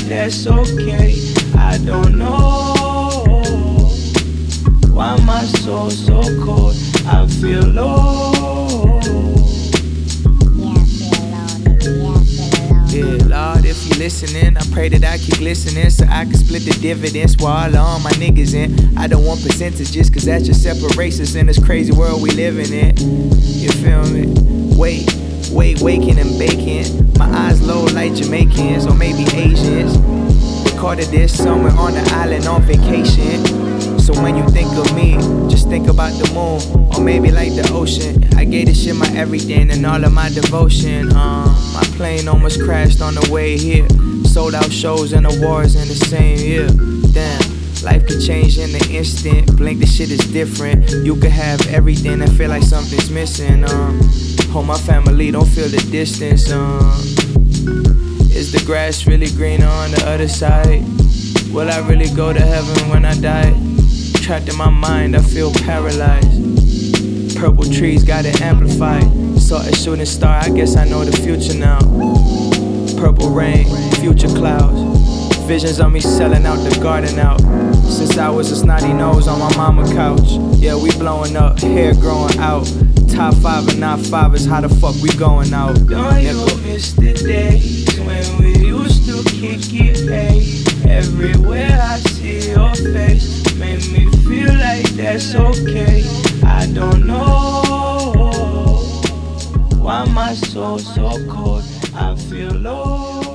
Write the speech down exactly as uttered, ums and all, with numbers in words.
that's okay. I don't know why my soul so cold. I feel low. Yeah, Lord, if you listening, I pray that I keep listening so I can split the dividends while all my niggas in. I don't want percentages, cause that just separates us in this crazy world we living in. You feel me? Wait, wait, waking and baking. My eyes low like Jamaicans or maybe Asians. Recorded this somewhere on the island on vacation. So when you think of me, just think about the moon, or maybe like the ocean. I gave this shit my everything and all of my devotion. Um, my plane almost crashed on the way here. Sold out shows and awards in the same year. Damn, life could change in an instant. Blink, the shit is different. You could have everything and feel like something's missing. Um, hope my family don't feel the distance. Um, is the grass really greener on the other side? Will I really go to heaven when I die? Trapped in my mind, I feel paralyzed. Purple trees got it amplified. Saw a shooting star, I guess I know the future now. Purple rain, future clouds. Visions of me selling out the garden out. Since I was a snotty nose on my mama couch. Yeah, we blowing up, hair growing out. Top five and not five is how the fuck we going out. Don't you miss the days when we used to kick it, hey? Everywhere I see your face, make me feel like that's okay. I don't know why my soul so cold. I feel low.